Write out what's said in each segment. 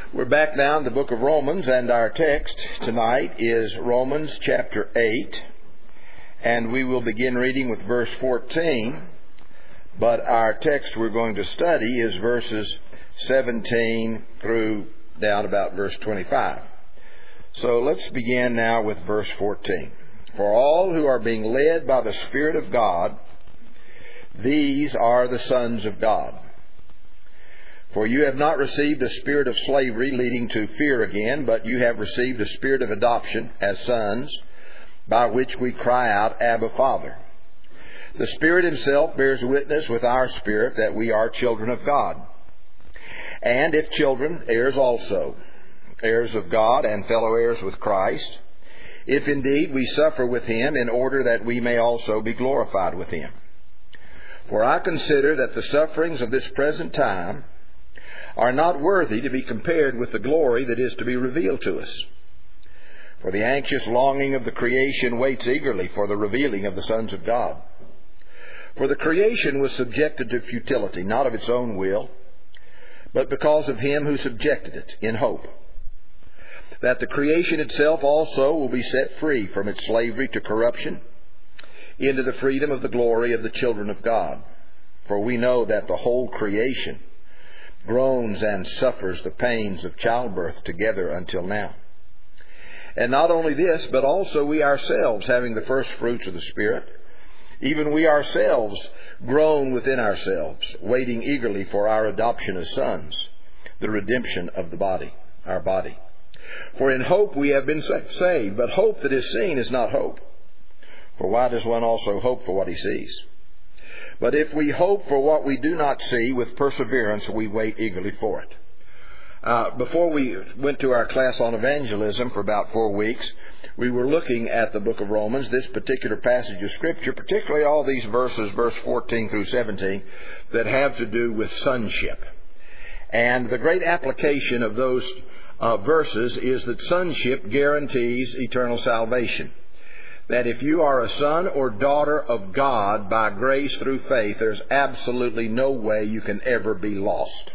We're back now in the book of Romans, and our text tonight is Romans chapter 8, and we will begin reading with verse 14, but our text we're going to study is verses 17 through down about verse 25. So let's begin now with verse 14. For all who are being led by the Spirit of God, these are the sons of God. For you have not received a spirit of slavery leading to fear again, but you have received a spirit of adoption as sons, by which we cry out, Abba, Father. The Spirit Himself bears witness with our spirit that we are children of God. And if children, heirs also, heirs of God and fellow heirs with Christ, if indeed we suffer with Him, in order that we may also be glorified with Him. For I consider that the sufferings of this present time are not worthy to be compared with the glory that is to be revealed to us. For the anxious longing of the creation waits eagerly for the revealing of the sons of God. For the creation was subjected to futility, not of its own will, but because of Him who subjected it, in hope that the creation itself also will be set free from its slavery to corruption into the freedom of the glory of the children of God. For we know that the whole creation groans and suffers the pains of childbirth together until now. And not only this, but also we ourselves, having the first fruits of the Spirit, even we ourselves groan within ourselves, waiting eagerly for our adoption as sons, the redemption of the body, our body. For in hope we have been saved, but hope that is seen is not hope. For why does one also hope for what he sees? But if we hope for what we do not see, with perseverance we wait eagerly for it. Before we went to our class on evangelism for about 4 weeks, we were looking at the book of Romans, this particular passage of Scripture, particularly all these verses, verse 14 through 17, that have to do with sonship. And the great application of those verses is that sonship guarantees eternal salvation. That if you are a son or daughter of God by grace through faith, there's absolutely no way you can ever be lost.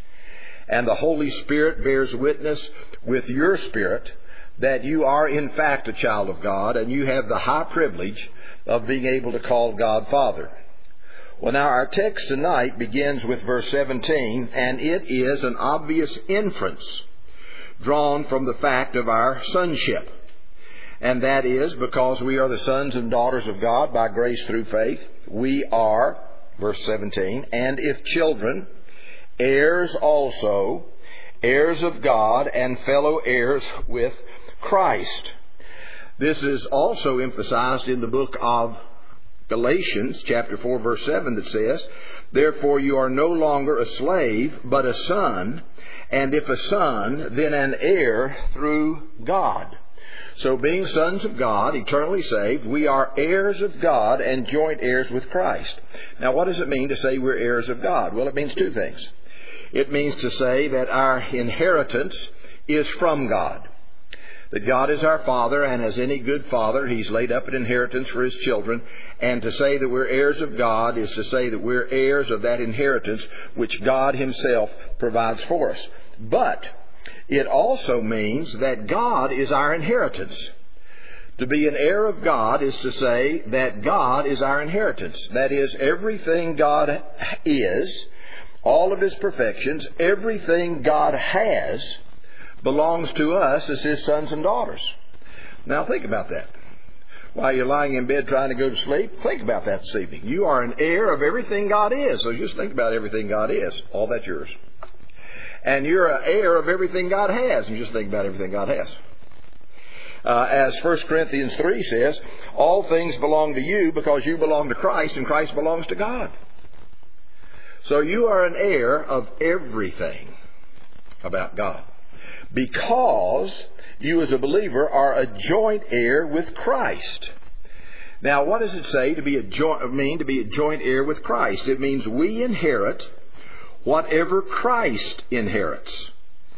And the Holy Spirit bears witness with your spirit that you are in fact a child of God, and you have the high privilege of being able to call God Father. Well, now our text tonight begins with verse 17, and it is an obvious inference drawn from the fact of our sonship. And that is because we are the sons and daughters of God by grace through faith. We are, verse 17, and if children, heirs also, heirs of God and fellow heirs with Christ. This is also emphasized in the book of Galatians, chapter 4, verse 7, that says, Therefore you are no longer a slave, but a son, and if a son, then an heir through God. So being sons of God, eternally saved, we are heirs of God and joint heirs with Christ. Now what does it mean to say we're heirs of God? Well, it means two things. It means to say that our inheritance is from God. That God is our Father, and as any good father, He's laid up an inheritance for His children. And to say that we're heirs of God is to say that we're heirs of that inheritance which God Himself provides for us. But it also means that God is our inheritance. To be an heir of God is to say that God is our inheritance. That is, everything God is, all of His perfections, everything God has belongs to us as His sons and daughters. Now think about that. While you're lying in bed trying to go to sleep, think about that this evening. You are an heir of everything God is. So just think about everything God is. All that's yours. And you're an heir of everything God has. And just think about everything God has. As 1 Corinthians 3 says, all things belong to you because you belong to Christ and Christ belongs to God. So you are an heir of everything about God. Because you as a believer are a joint heir with Christ. Now what does it say to be a joint heir with Christ? It means we inherit whatever Christ inherits.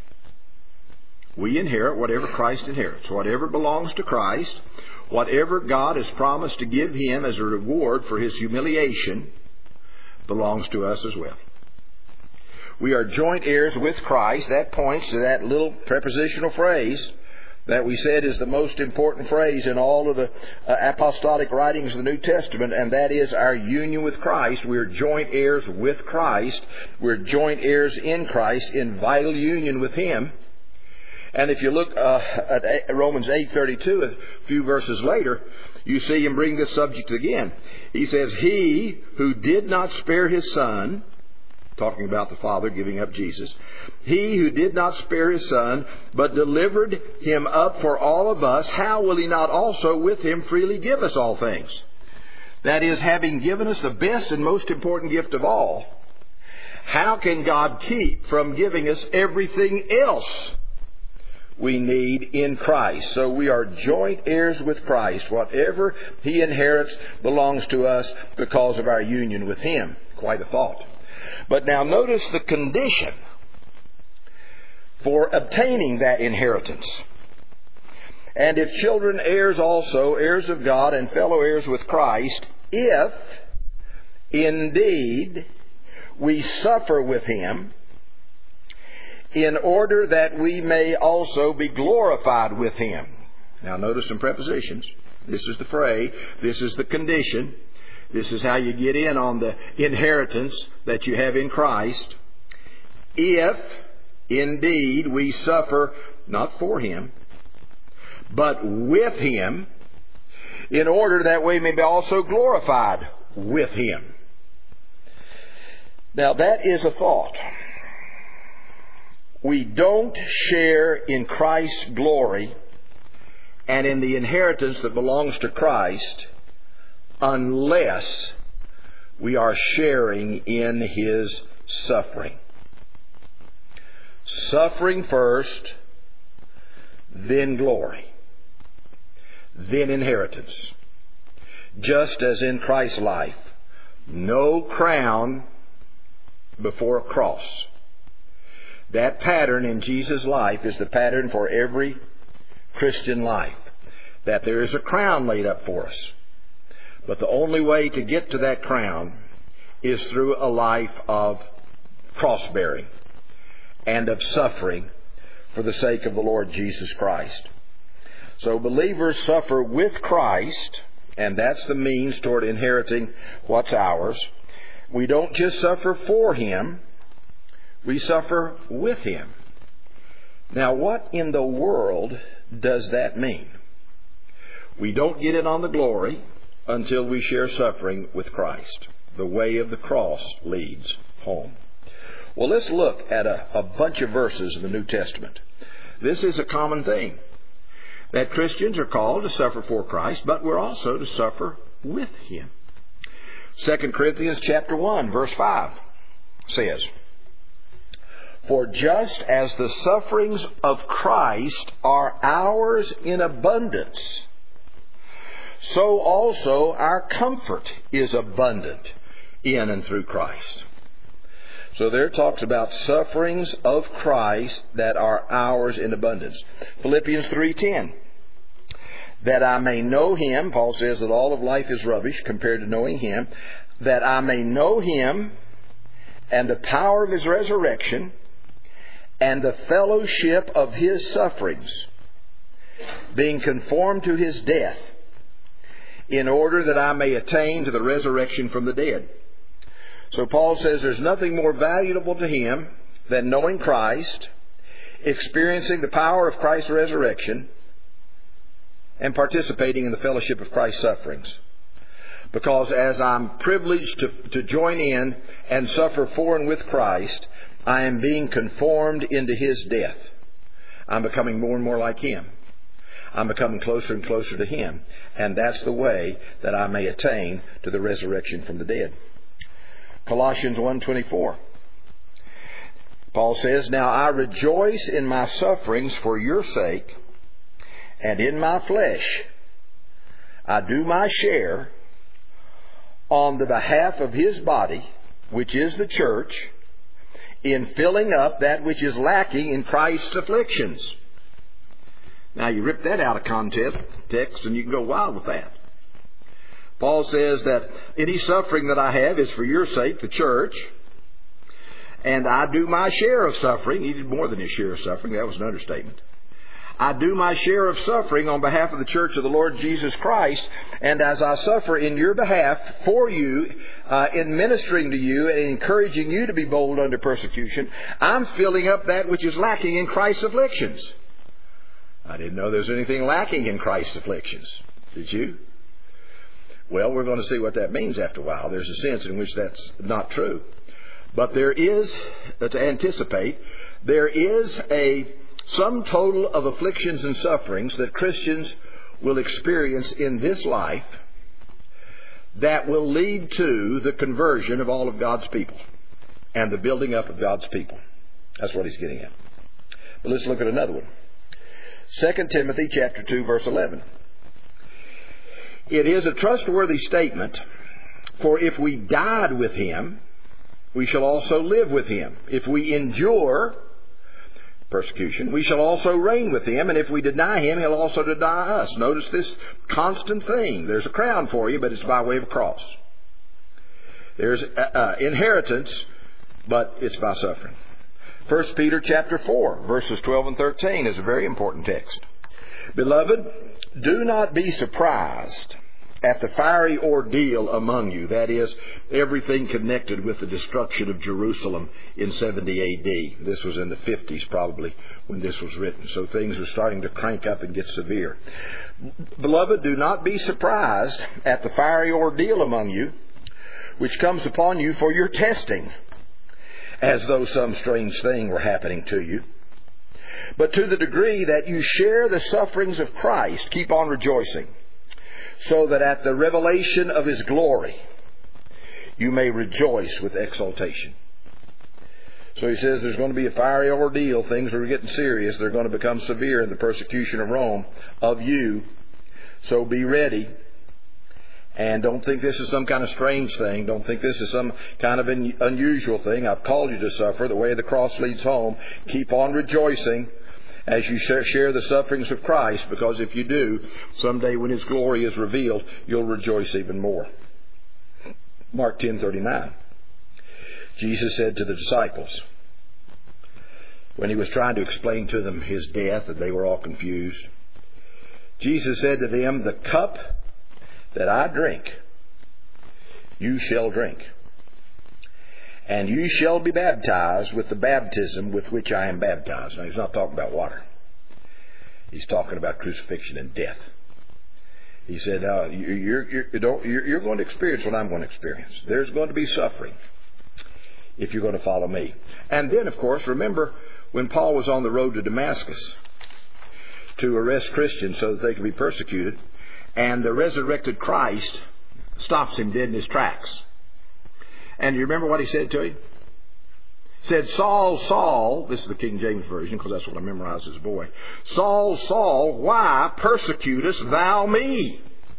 We inherit whatever Christ inherits. Whatever belongs to Christ, whatever God has promised to give Him as a reward for His humiliation, belongs to us as well. We are joint heirs with Christ. That points to that little prepositional phrase that we said is the most important phrase in all of the apostolic writings of the New Testament, and that is our union with Christ. We're joint heirs with Christ. We're joint heirs in Christ, in vital union with Him. And if you look at Romans 8:32, a few verses later, you see him bring this subject again. He says, He who did not spare His Son, talking about the Father giving up Jesus, He who did not spare His Son, but delivered Him up for all of us, how will He not also with Him freely give us all things? That is, having given us the best and most important gift of all, how can God keep from giving us everything else we need in Christ? So we are joint heirs with Christ. Whatever He inherits belongs to us because of our union with Him. Quite a thought. But now notice the condition for obtaining that inheritance. And if children, heirs also, heirs of God and fellow heirs with Christ, if indeed we suffer with Him, in order that we may also be glorified with Him. Now notice some prepositions. This is the fray. This is the condition. This is how you get in on the inheritance that you have in Christ. If indeed we suffer, not for Him, but with Him, in order that we may be also glorified with Him. Now that is a thought. We don't share in Christ's glory and in the inheritance that belongs to Christ unless we are sharing in His suffering. Suffering first, then glory, then inheritance. Just as in Christ's life, no crown before a cross. That pattern in Jesus' life is the pattern for every Christian life. That there is a crown laid up for us. But the only way to get to that crown is through a life of cross-bearing and of suffering for the sake of the Lord Jesus Christ. So believers suffer with Christ, and that's the means toward inheriting what's ours. We don't just suffer for Him, we suffer with Him. Now, what in the world does that mean? We don't get in on the glory until we share suffering with Christ. The way of the cross leads home. Well, let's look at a bunch of verses in the New Testament. This is a common thing, that Christians are called to suffer for Christ, but we're also to suffer with Him. 2 Corinthians chapter 1, verse 5 says, For just as the sufferings of Christ are ours in abundance, so also our comfort is abundant in and through Christ. So there it talks about sufferings of Christ that are ours in abundance. Philippians 3:10. That I may know Him, Paul says that all of life is rubbish compared to knowing Him, that I may know Him and the power of His resurrection and the fellowship of His sufferings, being conformed to His death, in order that I may attain to the resurrection from the dead. So Paul says there's nothing more valuable to him than knowing Christ, experiencing the power of Christ's resurrection, and participating in the fellowship of Christ's sufferings. Because as I'm privileged to join in and suffer for and with Christ, I am being conformed into His death. I'm becoming more and more like Him. I'm becoming closer and closer to Him. And that's the way that I may attain to the resurrection from the dead. Colossians 1:24. Paul says, Now I rejoice in my sufferings for your sake, and in my flesh I do my share on the behalf of His body, which is the church, in filling up that which is lacking in Christ's afflictions. Now you rip that out of context and you can go wild with that. Paul says that any suffering that I have is for your sake, the church, And I do my share of suffering. He did more than his share of suffering. That was an understatement. I do my share of suffering on behalf of the church of the Lord Jesus Christ. And as I suffer in your behalf for you, in ministering to you and encouraging you to be bold under persecution, I'm filling up that which is lacking in Christ's afflictions. I didn't know there was anything lacking in Christ's afflictions. Did you? Well, we're going to see what that means after a while. There's a sense in which that's not true. But there is, to anticipate, there is a sum total of afflictions and sufferings that Christians will experience in this life that will lead to the conversion of all of God's people and the building up of God's people. That's what he's getting at. But let's look at another one. 2 Timothy chapter 2, verse 11. It is a trustworthy statement, for if we died with him, we shall also live with him. If we endure persecution, we shall also reign with him, and if we deny him, he'll also deny us. Notice this constant thing. There's a crown for you, but it's by way of a cross. There's inheritance, but it's by suffering. 1 Peter chapter 4, verses 12 and 13 is a very important text. Beloved, do not be surprised at the fiery ordeal among you. That is, everything connected with the destruction of Jerusalem in 70 A.D. This was in the 50s probably when this was written. So things were starting to crank up and get severe. Beloved, do not be surprised at the fiery ordeal among you, which comes upon you for your testing, as though some strange thing were happening to you. But to the degree that you share the sufferings of Christ, keep on rejoicing, so that at the revelation of his glory you may rejoice with exultation. So he says there's going to be a fiery ordeal. Things are getting serious. They're going to become severe in the persecution of Rome, of you. So be ready. And don't think this is some kind of strange thing. Don't think this is some kind of unusual thing. I've called you to suffer. The way of the cross leads home. Keep on rejoicing as you share the sufferings of Christ, because if you do, someday when his glory is revealed, you'll rejoice even more. Mark 10:39. Jesus said to the disciples, when he was trying to explain to them his death, and they were all confused, Jesus said to them, the cup that I drink, you shall drink. And you shall be baptized with the baptism with which I am baptized. Now, he's not talking about water. He's talking about crucifixion and death. He said, you're going to experience what I'm going to experience. There's going to be suffering if you're going to follow me. And then, of course, remember when Paul was on the road to Damascus to arrest Christians so that they could be persecuted, and the resurrected Christ stops him dead in his tracks. And you remember what he said to him? He said, Saul, Saul, this is the King James Version because that's what I memorized as a boy. Saul, Saul, why persecutest thou me?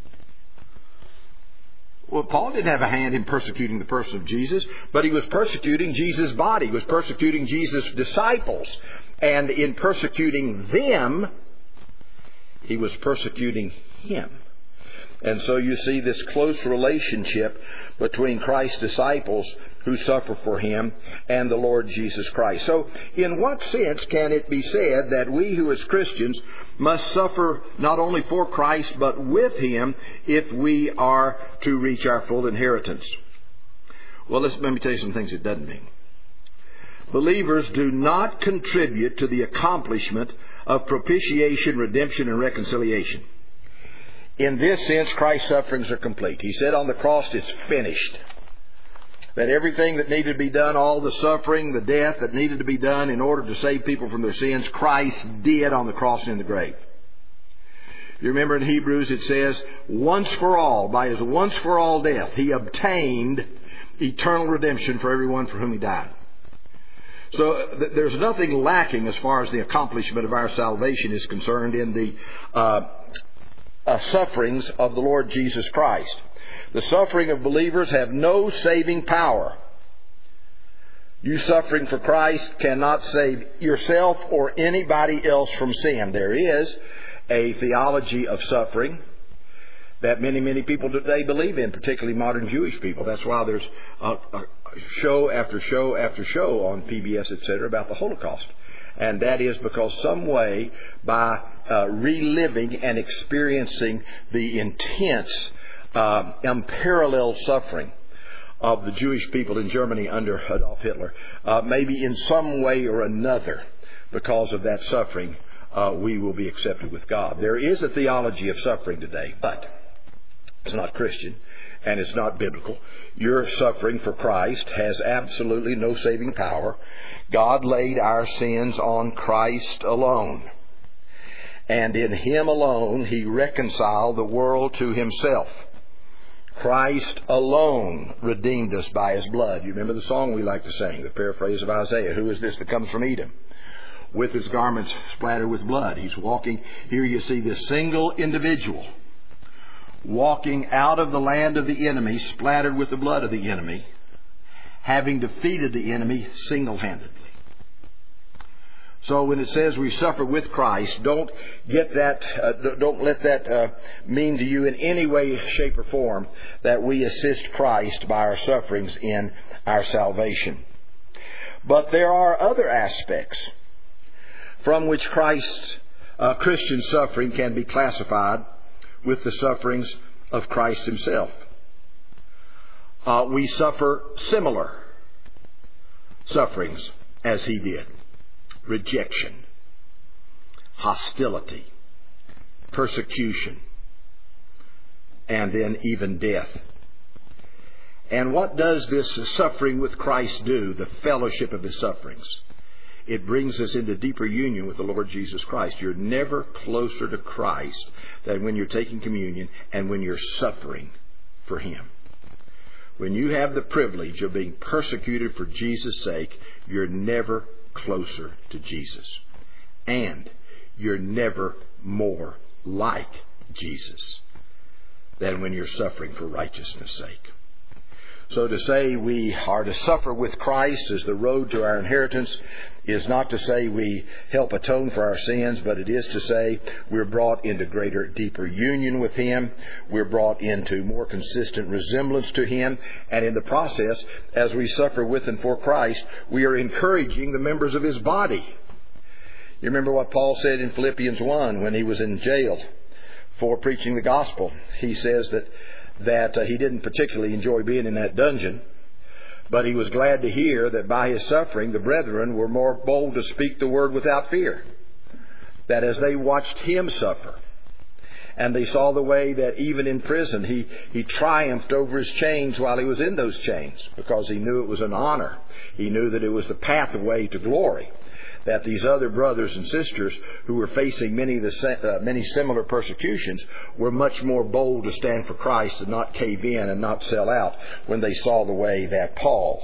Well, Paul didn't have a hand in persecuting the person of Jesus, but he was persecuting Jesus' body. He was persecuting Jesus' disciples. And in persecuting them, he was persecuting him. And so you see this close relationship between Christ's disciples who suffer for him and the Lord Jesus Christ. So in what sense can it be said that we who as Christians must suffer not only for Christ but with him if we are to reach our full inheritance? Well, let me tell you some things it doesn't mean. Believers do not contribute to the accomplishment of propitiation, redemption, and reconciliation. In this sense, Christ's sufferings are complete. He said on the cross, it's finished. That everything that needed to be done, all the suffering, the death that needed to be done in order to save people from their sins, Christ did on the cross and in the grave. You remember in Hebrews it says, once for all, by his once for all death, he obtained eternal redemption for everyone for whom he died. So there's nothing lacking as far as the accomplishment of our salvation is concerned in the sufferings of the Lord Jesus Christ. The suffering of believers have no saving power. You suffering for Christ cannot save yourself or anybody else from sin. There is a theology of suffering that many people today believe in, particularly modern Jewish people. That's why there's show after show after show on PBS, etc., about the Holocaust. And that is because some way, by reliving and experiencing the intense, unparalleled suffering of the Jewish people in Germany under Adolf Hitler, maybe in some way or another, because of that suffering, we will be accepted with God. There is a theology of suffering today, but it's not Christian and it's not biblical. Your suffering for Christ has absolutely no saving power. God laid our sins on Christ alone. And in Him alone, He reconciled the world to Himself. Christ alone redeemed us by His blood. You remember the song we like to sing, the paraphrase of Isaiah, "Who is this that comes from Edom, with his garments splattered with blood?" He's walking. Here you see this single individual walking out of the land of the enemy, splattered with the blood of the enemy, having defeated the enemy single-handedly. So when it says we suffer with Christ, don't let that mean to you in any way, shape, or form that we assist Christ by our sufferings in our salvation. But there are other aspects from which Christian suffering can be classified with the sufferings of Christ Himself. We suffer similar sufferings as He did. Rejection, hostility, persecution, and then even death. And what does this suffering with Christ do, the fellowship of His sufferings? It brings us into deeper union with the Lord Jesus Christ. You're never closer to Christ than when you're taking communion and when you're suffering for Him. When you have the privilege of being persecuted for Jesus' sake, you're never closer to Jesus. And you're never more like Jesus than when you're suffering for righteousness' sake. So to say we are to suffer with Christ as the road to our inheritance is not to say we help atone for our sins, but it is to say we're brought into greater, deeper union with Him. We're brought into more consistent resemblance to Him. And in the process, as we suffer with and for Christ, we are encouraging the members of His body. You remember what Paul said in Philippians 1 when he was in jail for preaching the gospel. He says that he didn't particularly enjoy being in that dungeon, but he was glad to hear that by his suffering the brethren were more bold to speak the word without fear. That as they watched him suffer, and they saw the way that even in prison he triumphed over his chains while he was in those chains, because he knew it was an honor. He knew that it was the pathway to glory. That these other brothers and sisters who were facing many similar persecutions were much more bold to stand for Christ and not cave in and not sell out when they saw the way that Paul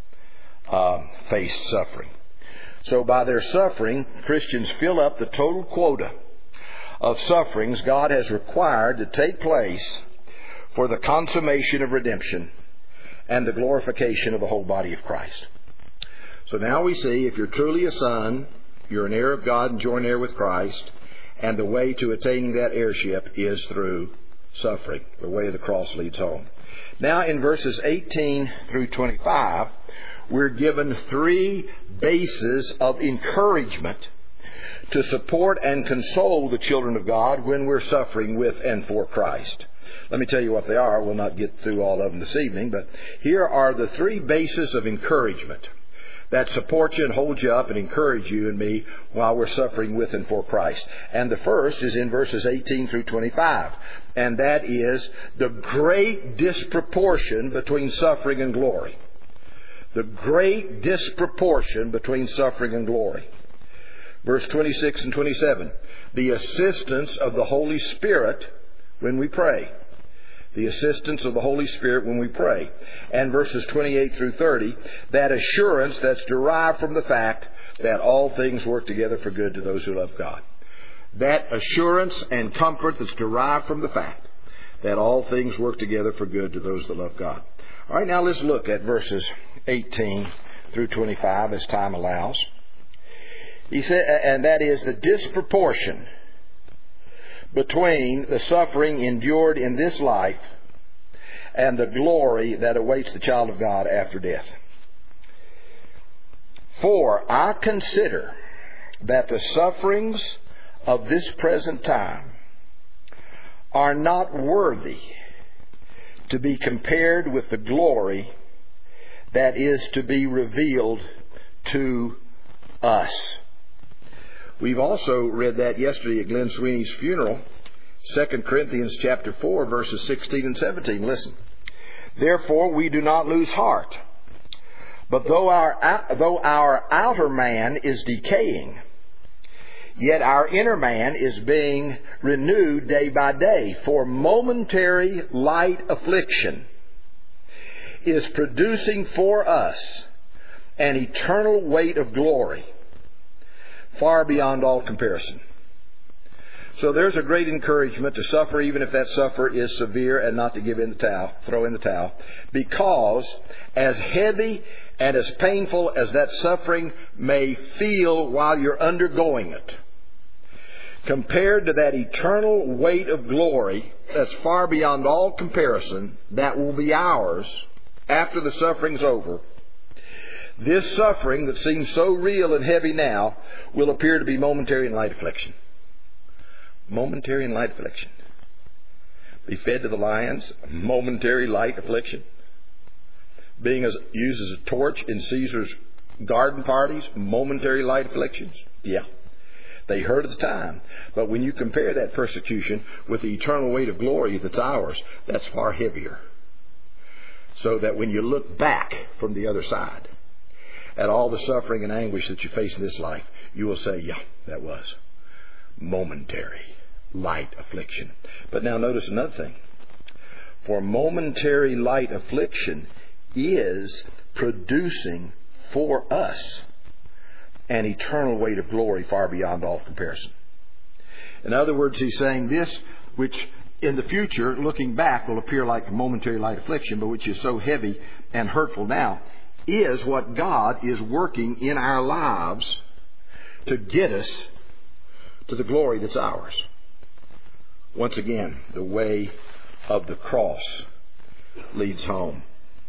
faced suffering. So by their suffering, Christians fill up the total quota of sufferings God has required to take place for the consummation of redemption and the glorification of the whole body of Christ. So now we see, if you're truly a son, you're an heir of God and joint heir with Christ, and the way to attaining that heirship is through suffering. The way of the cross leads home. Now in verses 18 through 25, we're given three bases of encouragement to support and console the children of God when we're suffering with and for Christ. Let me tell you what they are. We'll not get through all of them this evening, but here are the three bases of encouragement that support you and hold you up and encourage you and me while we're suffering with and for Christ. And the first is in verses 18 through 25. And that is the great disproportion between suffering and glory. The great disproportion between suffering and glory. Verse 26 and 27. The assistance of the Holy Spirit when we pray. The assistance of the Holy Spirit when we pray. And verses 28 through 30, that assurance that's derived from the fact that all things work together for good to those who love God. That assurance and comfort that's derived from the fact that all things work together for good to those that love God. All right, now let's look at verses 18 through 25 as time allows. He said, and that is the disproportion between the suffering endured in this life and the glory that awaits the child of God after death. For I consider that the sufferings of this present time are not worthy to be compared with the glory that is to be revealed to us. We've also read that yesterday at Glenn Sweeney's funeral, 2 Corinthians chapter 4, verses 16 and 17. Listen. Therefore we do not lose heart, but though our outer man is decaying, yet our inner man is being renewed day by day. For momentary light affliction is producing for us an eternal weight of glory, far beyond all comparison. So there's a great encouragement to suffer, even if that suffer is severe, and not to throw in the towel. Because as heavy and as painful as that suffering may feel while you're undergoing it, compared to that eternal weight of glory that's far beyond all comparison that will be ours after the suffering's over, this suffering that seems so real and heavy now will appear to be momentary and light affliction. Momentary and light affliction. Be fed to the lions, momentary light affliction. Being used as a torch in Caesar's garden parties, momentary light afflictions. Yeah. They hurt at the time. But when you compare that persecution with the eternal weight of glory that's ours, that's far heavier. So that when you look back from the other side at all the suffering and anguish that you face in this life, you will say, yeah, that was momentary light affliction. But now notice another thing. For momentary light affliction is producing for us an eternal weight of glory far beyond all comparison. In other words, he's saying this, which in the future, looking back, will appear like momentary light affliction, but which is so heavy and hurtful now, is what God is working in our lives to get us to the glory that's ours. Once again, the way of the cross leads home.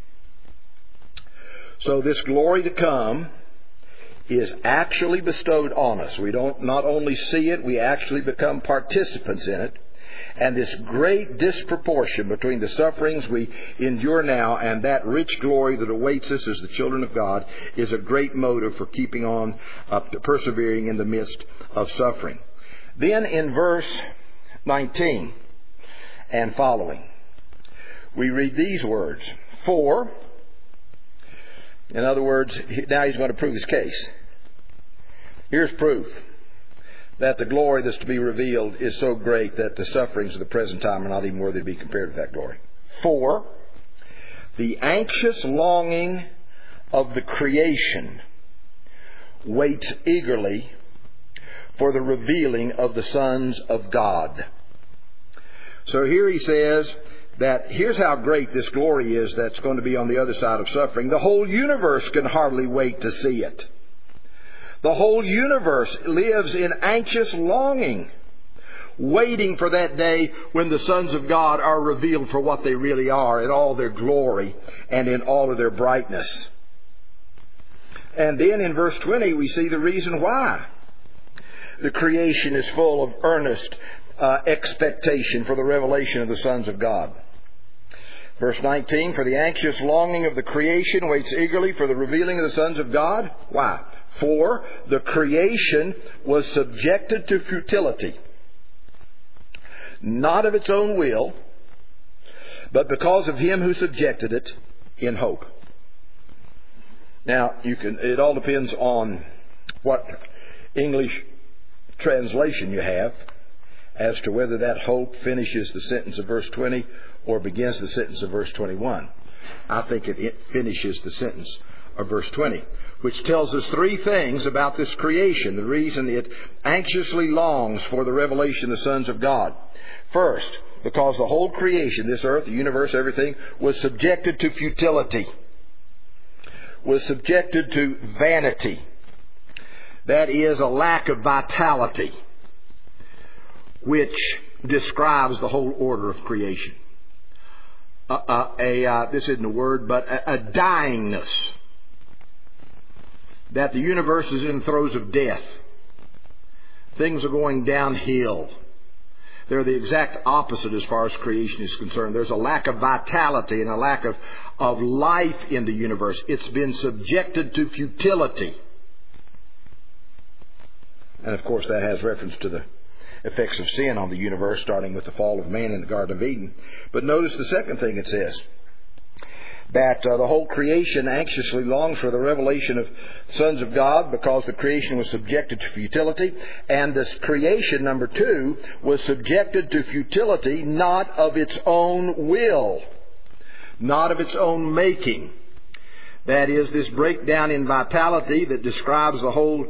So this glory to come is actually bestowed on us. We don't not only see it, we actually become participants in it. And this great disproportion between the sufferings we endure now and that rich glory that awaits us as the children of God is a great motive for keeping on, persevering in the midst of suffering. Then in verse 19 and following, we read these words. For, in other words, now he's going to prove his case. Here's proof that the glory that's to be revealed is so great that the sufferings of the present time are not even worthy to be compared with that glory. For the anxious longing of the creation waits eagerly for the revealing of the sons of God. So here he says that here's how great this glory is that's going to be on the other side of suffering. The whole universe can hardly wait to see it. The whole universe lives in anxious longing, waiting for that day when the sons of God are revealed for what they really are in all their glory and in all of their brightness. And then in verse 20 we see the reason why the creation is full of earnest expectation for the revelation of the sons of God. Verse 19, for the anxious longing of the creation waits eagerly for the revealing of the sons of God. Why? For the creation was subjected to futility, not of its own will, but because of Him who subjected it in hope. Now, it all depends on what English translation you have as to whether that hope finishes the sentence of verse 20 or begins the sentence of verse 21. I think it finishes the sentence of verse 20, which tells us three things about this creation, the reason it anxiously longs for the revelation of the sons of God. First, because the whole creation, this earth, the universe, everything, was subjected to futility, was subjected to vanity. That is a lack of vitality, which describes the whole order of creation. this isn't a word, but a dyingness. That the universe is in throes of death. Things are going downhill. They're the exact opposite as far as creation is concerned. There's a lack of vitality and a lack of life in the universe. It's been subjected to futility. And of course that has reference to the effects of sin on the universe, starting with the fall of man in the Garden of Eden. But notice the second thing it says. That the whole creation anxiously longs for the revelation of sons of God, because the creation was subjected to futility. And this creation, number 2, was subjected to futility not of its own will, not of its own making. That is, this breakdown in vitality that describes the whole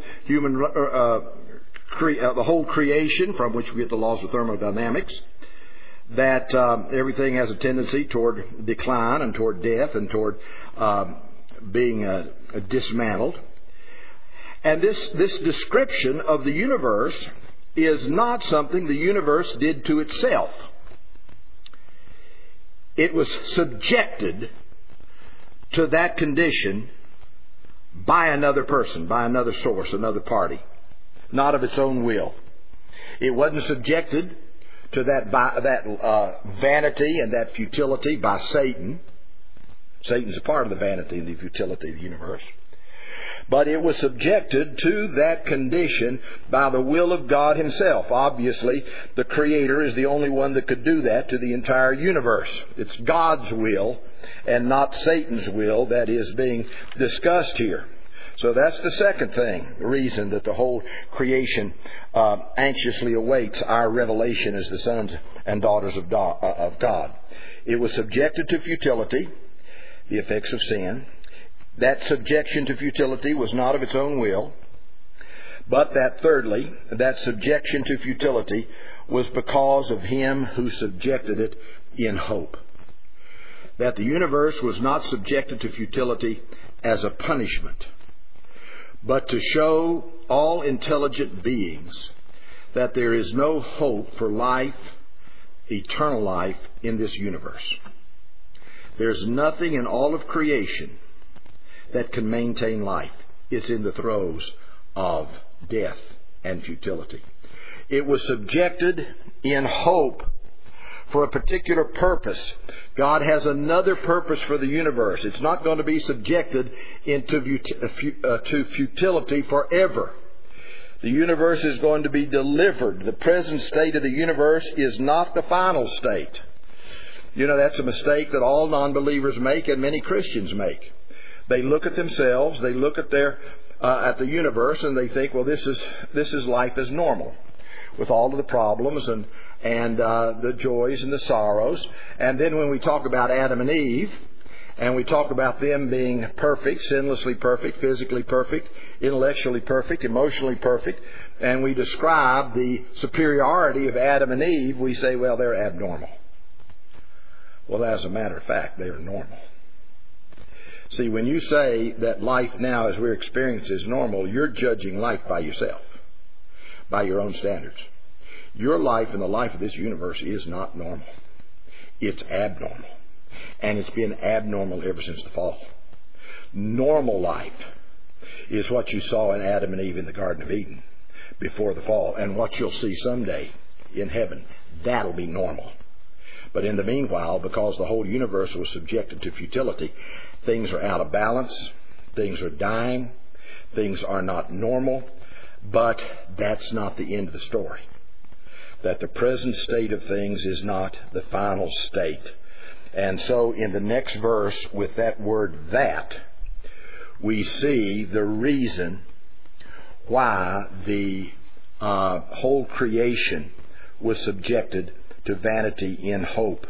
the whole creation, from which we get the laws of thermodynamics. That everything has a tendency toward decline and toward death and toward being dismantled. And this description of the universe is not something the universe did to itself. It was subjected to that condition by another person, by another source, another party, not of its own will. It wasn't subjected to that vanity and that futility by Satan. Satan's a part of the vanity and the futility of the universe. But it was subjected to that condition by the will of God Himself. Obviously, the Creator is the only one that could do that to the entire universe. It's God's will and not Satan's will that is being discussed here. So that's the second thing, the reason that the whole creation anxiously awaits our revelation as the sons and daughters of God. It was subjected to futility, the effects of sin. That subjection to futility was not of its own will, but that thirdly, that subjection to futility was because of Him who subjected it in hope. That the universe was not subjected to futility as a punishment, but to show all intelligent beings that there is no hope for life, eternal life, in this universe. There's nothing in all of creation that can maintain life. It's in the throes of death and futility. It was subjected in hope for a particular purpose. God has another purpose for the universe. It's not going to be subjected to futility forever. The universe is going to be delivered. The present state of the universe is not the final state. You know, that's a mistake that all non-believers make and many Christians make. They look at themselves, they look at at the universe, and they think, well, this is life as normal, with all of the problems and the joys and the sorrows. And then when we talk about Adam and Eve, and we talk about them being perfect, sinlessly perfect, physically perfect, intellectually perfect, emotionally perfect, and we describe the superiority of Adam and Eve, we say, well, they're abnormal. Well, as a matter of fact, they are normal. See, when you say that life now as we're experiencing is normal, you're judging life by yourself, by your own standards. Your life and the life of this universe is not normal. It's abnormal. And it's been abnormal ever since the fall. Normal life is what you saw in Adam and Eve in the Garden of Eden before the fall, and what you'll see someday in heaven. That'll be normal. But in the meanwhile, because the whole universe was subjected to futility, things are out of balance, things are dying, things are not normal, but that's not the end of the story. That the present state of things is not the final state. And so in the next verse, with that word that, we see the reason why the whole creation was subjected to vanity in hope.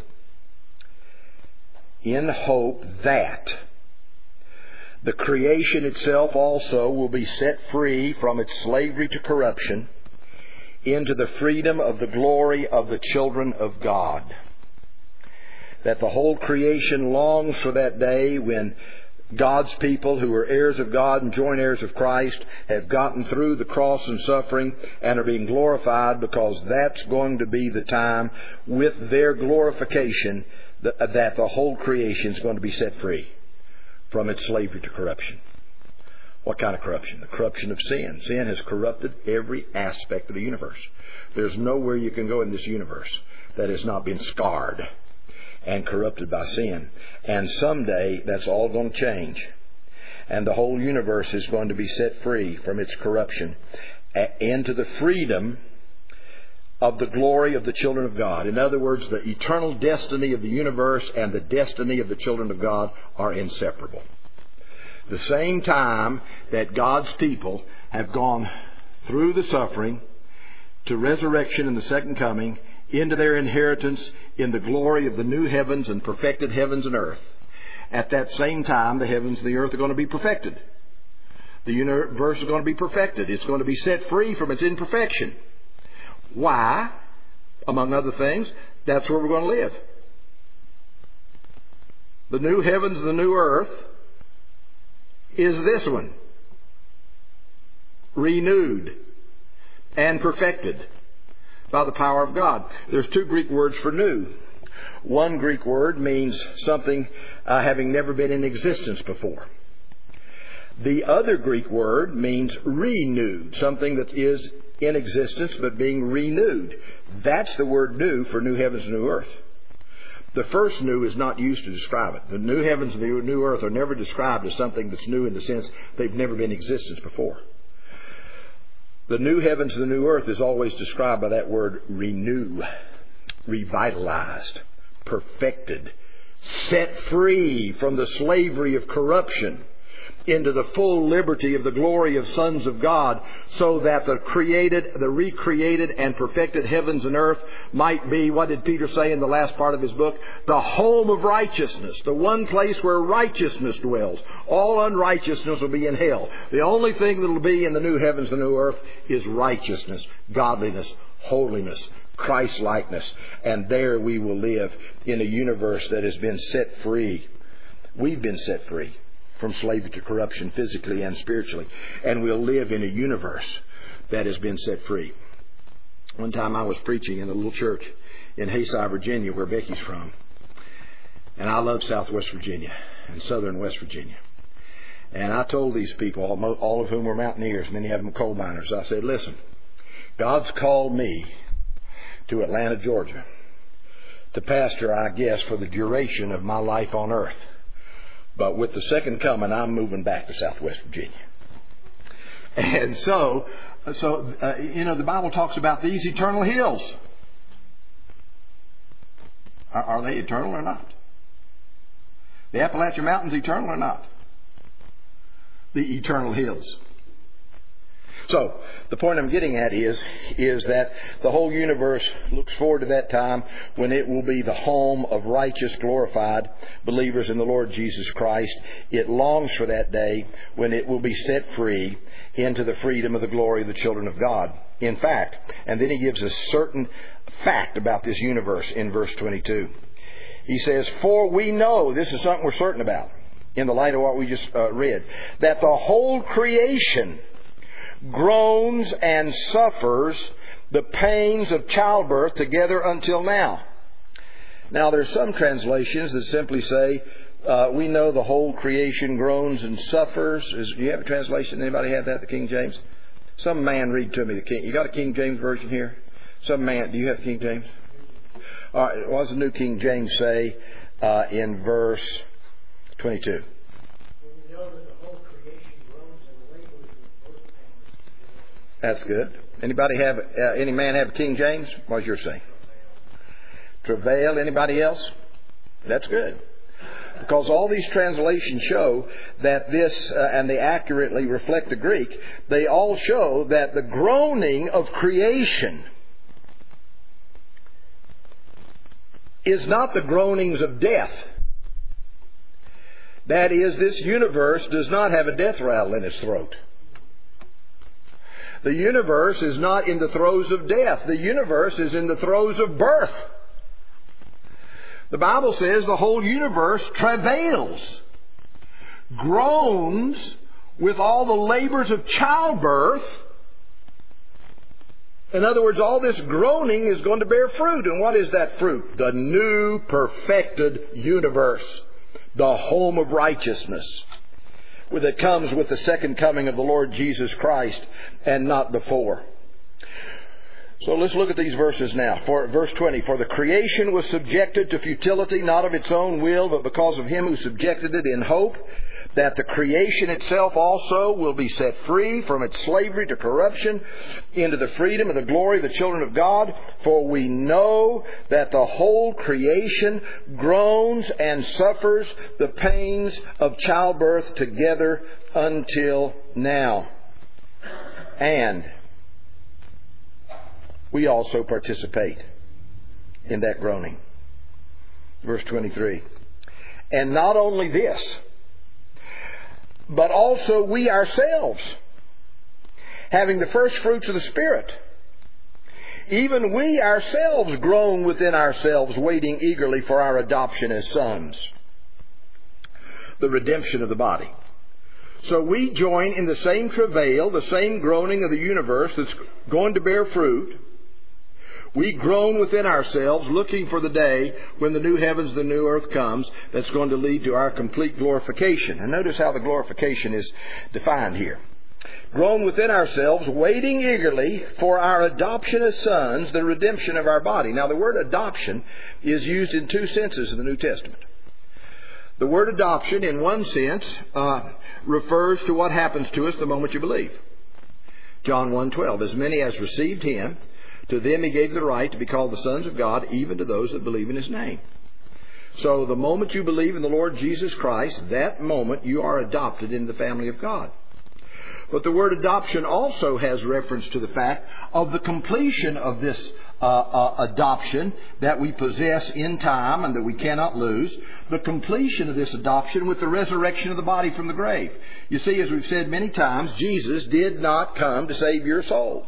In hope that the creation itself also will be set free from its slavery to corruption into the freedom of the glory of the children of God. That the whole creation longs for that day when God's people who are heirs of God and joint heirs of Christ have gotten through the cross and suffering and are being glorified, because that's going to be the time with their glorification that the whole creation is going to be set free from its slavery to corruption. What kind of corruption? The corruption of sin. Sin has corrupted every aspect of the universe. There's nowhere you can go in this universe that has not been scarred and corrupted by sin. And someday that's all going to change. And the whole universe is going to be set free from its corruption into the freedom of the glory of the children of God. In other words, the eternal destiny of the universe and the destiny of the children of God are inseparable. The same time that God's people have gone through the suffering to resurrection and the second coming into their inheritance in the glory of the new heavens and perfected heavens and earth, at that same time the heavens and the earth are going to be perfected. The universe is going to be perfected. It's going to be set free from its imperfection. Why? Among other things, that's where we're going to live. The new heavens and the new earth is this one. Renewed and perfected by the power of God. There's two Greek words for new. One Greek word means something having never been in existence before. The other Greek word means renewed, something that is in existence but being renewed. That's the word new for new heavens and new earth. The first new is not used to describe it. The new heavens and the new earth are never described as something that's new in the sense they've never been in existence before. The new heavens and the new earth is always described by that word renew, revitalized, perfected, set free from the slavery of corruption into the full liberty of the glory of sons of God, so that the recreated and perfected heavens and earth might be, what did Peter say in the last part of his book? The home of righteousness, the one place where righteousness dwells. All unrighteousness will be in hell. The only thing that will be in the new heavens and new earth is righteousness, godliness, holiness, Christ-likeness. And there we will live in a universe that has been set free. We've been set free from slavery to corruption physically and spiritually. And we'll live in a universe that has been set free. One time I was preaching in a little church in Hayside, Virginia, where Becky's from. And I love Southwest Virginia and Southern West Virginia. And I told these people, all of whom were mountaineers, many of them coal miners, I said, listen, God's called me to Atlanta, Georgia, to pastor, I guess, for the duration of my life on earth. But with the second coming, I'm moving back to Southwest Virginia. And so the Bible talks about these eternal hills. Are they eternal or not? The Appalachian Mountains eternal or not? The eternal hills. So, the point I'm getting at is that the whole universe looks forward to that time when it will be the home of righteous, glorified believers in the Lord Jesus Christ. It longs for that day when it will be set free into the freedom of the glory of the children of God. In fact, and then he gives a certain fact about this universe in verse 22. He says, for we know, this is something we're certain about in the light of what we just read, that the whole creation groans and suffers the pains of childbirth together until now. Now, there's some translations that simply say, we know the whole creation groans and suffers. Do you have a translation? Anybody have that, the King James? Some man read to me the King. You got a King James version here? Some man, do you have the King James? All right, what does the New King James say in verse 22? That's good. Anybody have any man have a King James? What's yours saying? Travail. Anybody else? That's good. Because all these translations show that this, and they accurately reflect the Greek, they all show that the groaning of creation is not the groanings of death. That is, this universe does not have a death rattle in its throat. The universe is not in the throes of death. The universe is in the throes of birth. The Bible says the whole universe travails, groans with all the labors of childbirth In other words, all this groaning is going to bear fruit. And what is that fruit? The new perfected universe. The home of righteousness. That comes with the second coming of the Lord Jesus Christ and not before. So let's look at these verses now. For verse 20, for the creation was subjected to futility, not of its own will, but because of Him who subjected it, in hope that the creation itself also will be set free from its slavery to corruption into the freedom of the glory of the children of God. For we know that the whole creation groans and suffers the pains of childbirth together until now. And we also participate in that groaning. Verse 23. And not only this, but also we ourselves, having the first fruits of the Spirit, even we ourselves groan within ourselves, waiting eagerly for our adoption as sons, the redemption of the body. So we join in the same travail, the same groaning of the universe that's going to bear fruit. We groan within ourselves, looking for the day when the new heavens, the new earth comes, that's going to lead to our complete glorification. And notice how the glorification is defined here. Groan within ourselves, waiting eagerly for our adoption as sons, the redemption of our body. Now, the word adoption is used in two senses in the New Testament. The word adoption, in one sense, refers to what happens to us the moment you believe. John 1:12, as many as received Him, to them He gave the right to be called the sons of God, even to those that believe in His name. So the moment you believe in the Lord Jesus Christ, that moment you are adopted into the family of God. But the word adoption also has reference to the fact of the completion of this adoption that we possess in time and that we cannot lose. The completion of this adoption with the resurrection of the body from the grave. You see, as we've said many times, Jesus did not come to save your soul.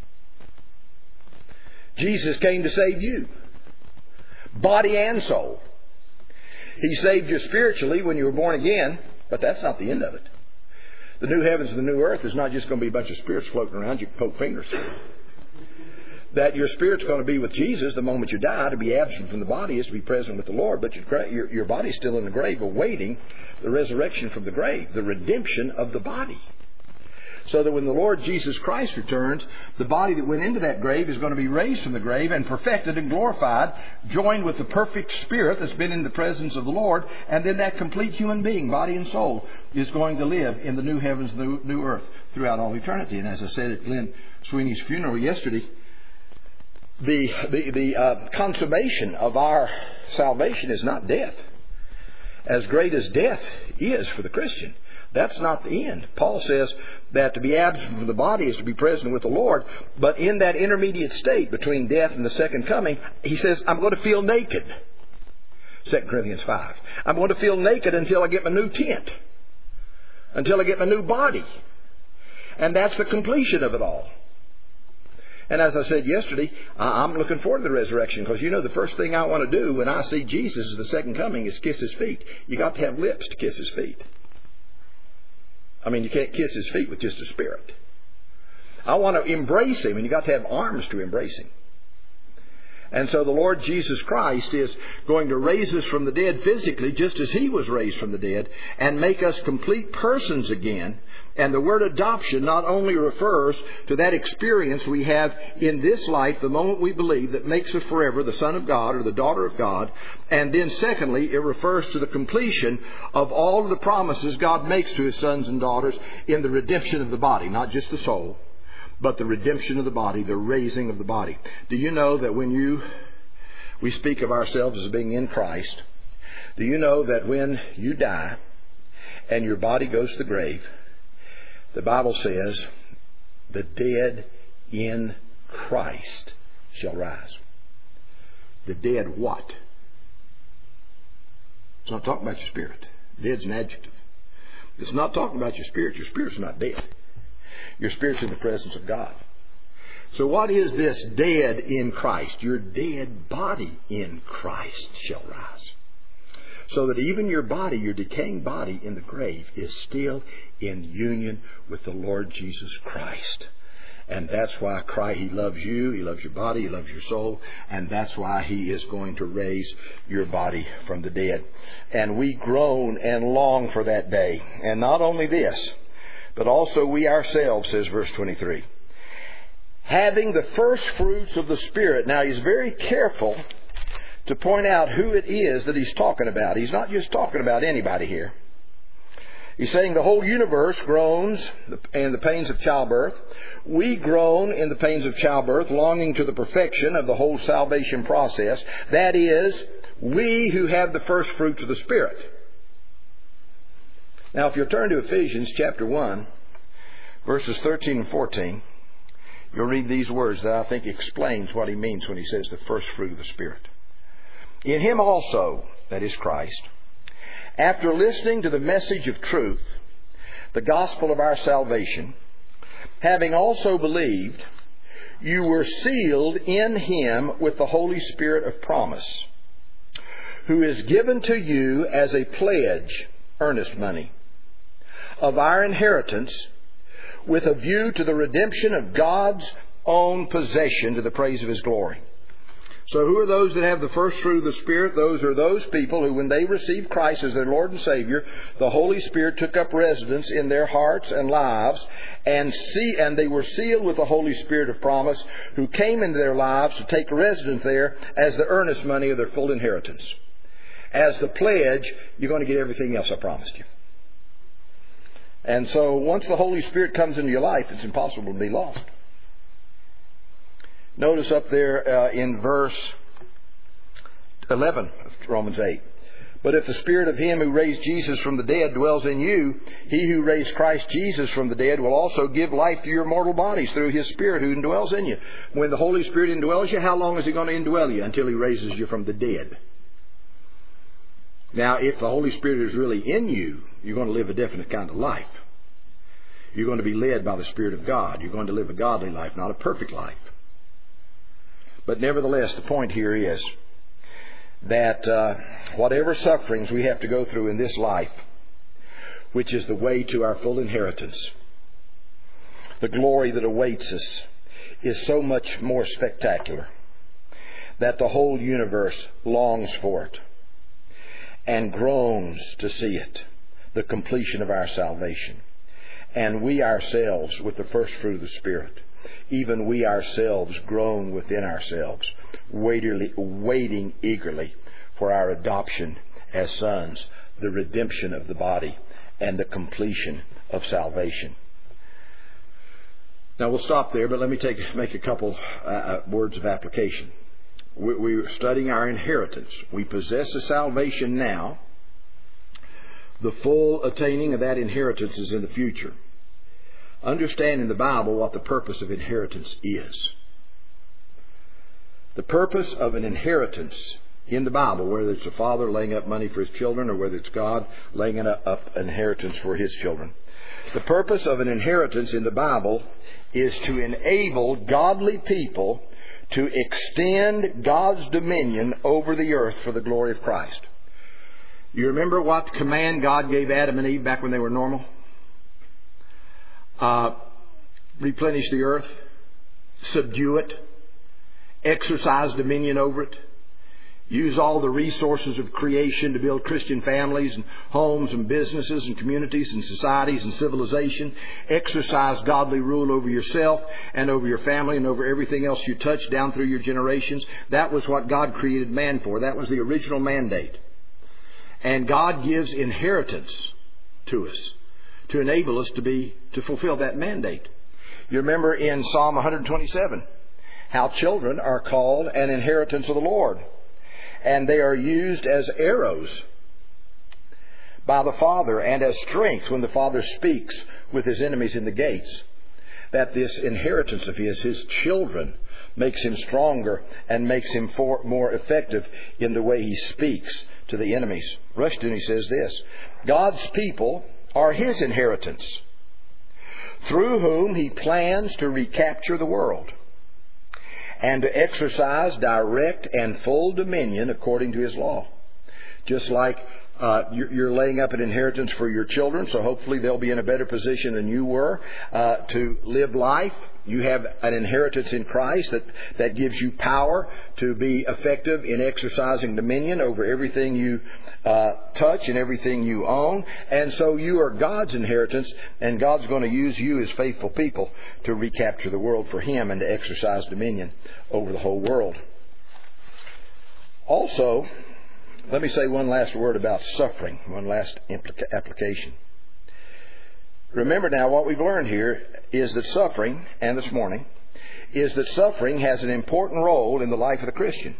Jesus came to save you, body and soul. He saved you spiritually when you were born again, but that's not the end of it. The new heavens and the new earth is not just going to be a bunch of spirits floating around you can poke fingers through. That your spirit's going to be with Jesus the moment you die. To be absent from the body is to be present with the Lord, but your body's still in the grave awaiting the resurrection from the grave, the redemption of the body. So that when the Lord Jesus Christ returns, the body that went into that grave is going to be raised from the grave and perfected and glorified, joined with the perfect spirit that's been in the presence of the Lord, and then that complete human being, body and soul, is going to live in the new heavens, the new earth, throughout all eternity. And as I said at Glenn Sweeney's funeral yesterday, the consummation of our salvation is not death. As great as death is for the Christian, that's not the end. Paul says that to be absent from the body is to be present with the Lord. But in that intermediate state between death and the second coming, he says, I'm going to feel naked. 2 Corinthians 5. I'm going to feel naked until I get my new tent. Until I get my new body. And that's the completion of it all. And as I said yesterday, I'm looking forward to the resurrection because, the first thing I want to do when I see Jesus at the second coming is kiss His feet. You got to have lips to kiss His feet. I mean, you can't kiss His feet with just a spirit. I want to embrace Him, and you got to have arms to embrace Him. And so the Lord Jesus Christ is going to raise us from the dead physically, just as He was raised from the dead, and make us complete persons again. And the word adoption not only refers to that experience we have in this life, the moment we believe, that makes us forever the Son of God or the daughter of God. And then secondly, it refers to the completion of all of the promises God makes to His sons and daughters in the redemption of the body, not just the soul, but the redemption of the body, the raising of the body. Do you know that when we speak of ourselves as being in Christ, do you know that when you die and your body goes to the grave, the Bible says, the dead in Christ shall rise. The dead what? It's not talking about your spirit. Dead's an adjective. It's not talking about your spirit. Your spirit's not dead. Your spirit's in the presence of God. So what is this dead in Christ? Your dead body in Christ shall rise. So that even your body, your decaying body in the grave, is still in union with the Lord Jesus Christ. And that's why He loves you, He loves your body, He loves your soul, and that's why He is going to raise your body from the dead. And we groan and long for that day. And not only this, but also we ourselves, says verse 23, having the first fruits of the Spirit. Now He's very careful to point out who it is that He's talking about. He's not just talking about anybody here. He's saying the whole universe groans in the pains of childbirth. We groan in the pains of childbirth, longing to the perfection of the whole salvation process. That is, we who have the first fruits of the Spirit. Now, if you'll turn to Ephesians chapter 1, verses 13 and 14, you'll read these words that I think explains what he means when he says the first fruit of the Spirit. In Him also, that is Christ, after listening to the message of truth, the gospel of our salvation, having also believed, you were sealed in Him with the Holy Spirit of promise, who is given to you as a pledge, earnest money, of our inheritance, with a view to the redemption of God's own possession to the praise of His glory. So who are those that have the first fruit of the Spirit? Those are those people who, when they received Christ as their Lord and Savior, the Holy Spirit took up residence in their hearts and lives, and they were sealed with the Holy Spirit of promise, who came into their lives to take residence there as the earnest money of their full inheritance. As the pledge, you're going to get everything else I promised you. And so once the Holy Spirit comes into your life, it's impossible to be lost. Notice up there in verse 11 of Romans 8. But if the Spirit of Him who raised Jesus from the dead dwells in you, He who raised Christ Jesus from the dead will also give life to your mortal bodies through His Spirit who indwells in you. When the Holy Spirit indwells you, how long is He going to indwell you? Until He raises you from the dead. Now, if the Holy Spirit is really in you, you're going to live a definite kind of life. You're going to be led by the Spirit of God. You're going to live a godly life, not a perfect life. But nevertheless, the point here is that whatever sufferings we have to go through in this life, which is the way to our full inheritance, the glory that awaits us is so much more spectacular that the whole universe longs for it and groans to see it, the completion of our salvation. And we ourselves, with the first fruit of the Spirit, even we ourselves groan within ourselves, waiting eagerly for our adoption as sons, the redemption of the body, and the completion of salvation. Now we'll stop there, but let me make a couple words of application. We're studying our inheritance. We possess a salvation now. The full attaining of that inheritance is in the future. Understand in the Bible what the purpose of inheritance is. The purpose of an inheritance in the Bible, whether it's a father laying up money for his children or whether it's God laying up inheritance for His children. The purpose of an inheritance in the Bible is to enable godly people to extend God's dominion over the earth for the glory of Christ. You remember what command God gave Adam and Eve back when they were normal? Replenish the earth, subdue it, exercise dominion over it, use all the resources of creation to build Christian families and homes and businesses and communities and societies and civilization, exercise godly rule over yourself and over your family and over everything else you touch down through your generations. That was what God created man for. That was the original mandate. And God gives inheritance to us to enable us to fulfill that mandate. You remember in Psalm 127 how children are called an inheritance of the Lord. And they are used as arrows by the Father and as strength when the Father speaks with His enemies in the gates. That this inheritance of His children, makes Him stronger and makes Him more effective in the way He speaks to the enemies. Rushdoony says this: God's people are His inheritance, through whom He plans to recapture the world and to exercise direct and full dominion according to His law. Just like You're laying up an inheritance for your children, so hopefully they'll be in a better position than you were to live life. You have an inheritance in Christ that gives you power to be effective in exercising dominion over everything you touch and everything you own. And so you are God's inheritance, and God's going to use you as faithful people to recapture the world for Him and to exercise dominion over the whole world. Also, let me say one last word about suffering, one last application. Remember now, what we've learned here is that suffering, and this morning, is that suffering has an important role in the life of the Christian.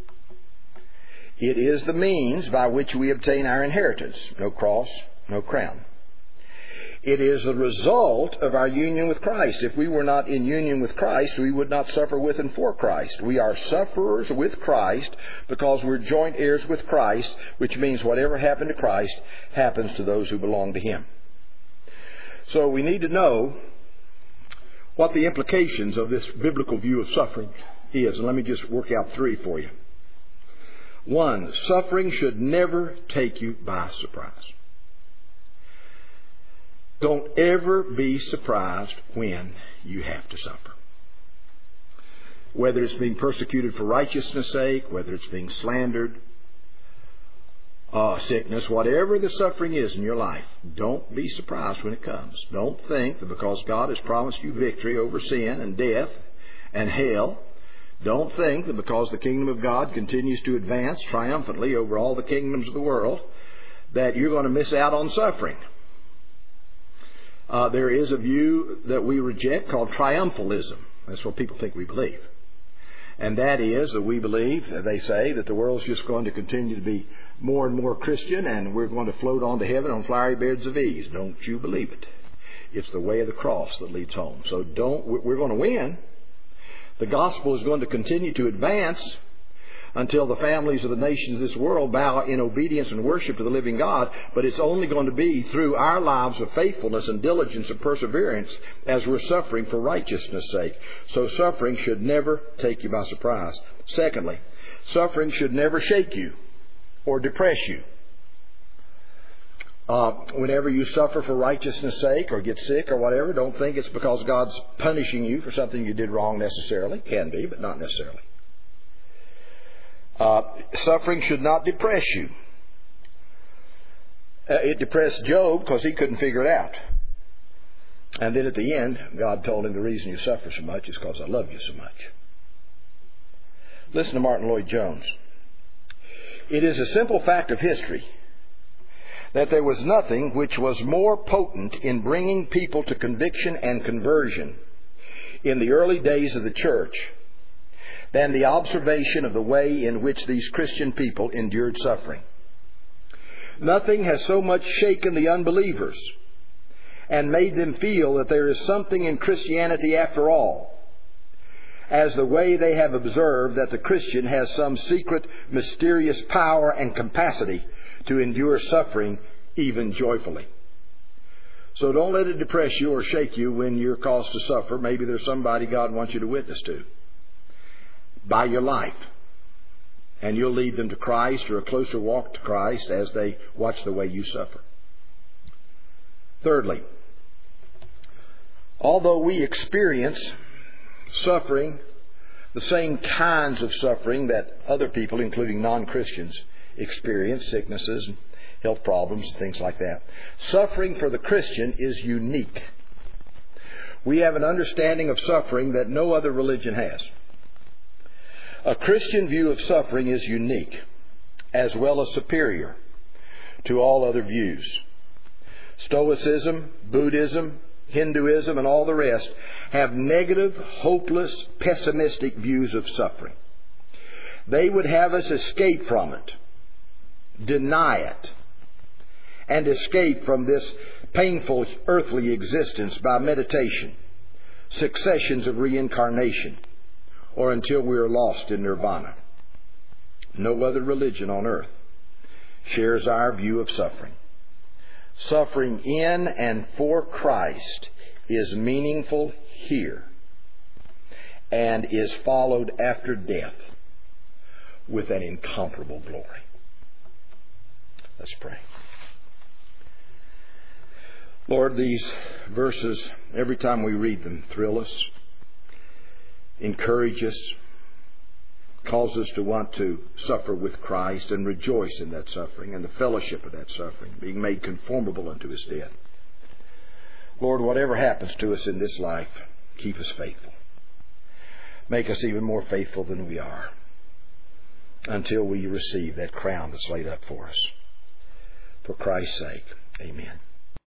It is the means by which we obtain our inheritance. No cross, no crown. It is the result of our union with Christ. If we were not in union with Christ, we would not suffer with and for Christ. We are sufferers with Christ because we're joint heirs with Christ, which means whatever happened to Christ happens to those who belong to Him. So we need to know what the implications of this biblical view of suffering is. And let me just work out 3 for you. 1, suffering should never take you by surprise. Don't ever be surprised when you have to suffer. Whether it's being persecuted for righteousness' sake, whether it's being slandered, sickness, whatever the suffering is in your life, don't be surprised when it comes. Don't think that because God has promised you victory over sin and death and hell, don't think that because the kingdom of God continues to advance triumphantly over all the kingdoms of the world, that you're going to miss out on suffering. There is a view that we reject called triumphalism. That's what people think we believe. And that is that we believe, they say, that the world's just going to continue to be more and more Christian and we're going to float on to heaven on flowery beds of ease. Don't you believe it. It's the way of the cross that leads home. So we're going to win. The gospel is going to continue to advance until the families of the nations of this world bow in obedience and worship to the living God. But it's only going to be through our lives of faithfulness and diligence and perseverance as we're suffering for righteousness' sake. So suffering should never take you by surprise. Secondly, suffering should never shake you or depress you. Whenever you suffer for righteousness' sake or get sick or whatever, don't think it's because God's punishing you for something you did wrong necessarily. Can be, but not necessarily. Suffering should not depress you. It depressed Job because he couldn't figure it out. And then at the end, God told him the reason you suffer so much is because I love you so much. Listen to Martin Lloyd-Jones. It is a simple fact of history that there was nothing which was more potent in bringing people to conviction and conversion in the early days of the church than the observation of the way in which these Christian people endured suffering. Nothing has so much shaken the unbelievers and made them feel that there is something in Christianity after all as the way they have observed that the Christian has some secret, mysterious power and capacity to endure suffering even joyfully. So don't let it depress you or shake you when you're caused to suffer. Maybe there's somebody God wants you to witness to by your life. And you'll lead them to Christ or a closer walk to Christ as they watch the way you suffer. Thirdly, although we experience suffering, the same kinds of suffering that other people, including non-Christians, experience, sicknesses and health problems, things like that, suffering for the Christian is unique. We have an understanding of suffering that no other religion has. A Christian view of suffering is unique, as well as superior to all other views. Stoicism, Buddhism, Hinduism, and all the rest have negative, hopeless, pessimistic views of suffering. They would have us escape from it, deny it, and escape from this painful earthly existence by meditation, successions of reincarnation, or until we are lost in nirvana. No other religion on earth shares our view of suffering. Suffering in and for Christ is meaningful here and is followed after death with an incomparable glory. Let's pray. Lord, these verses, every time we read them, thrill us, encourage us, cause us to want to suffer with Christ and rejoice in that suffering and the fellowship of that suffering, being made conformable unto His death. Lord, whatever happens to us in this life, keep us faithful. Make us even more faithful than we are until we receive that crown that's laid up for us. For Christ's sake, amen.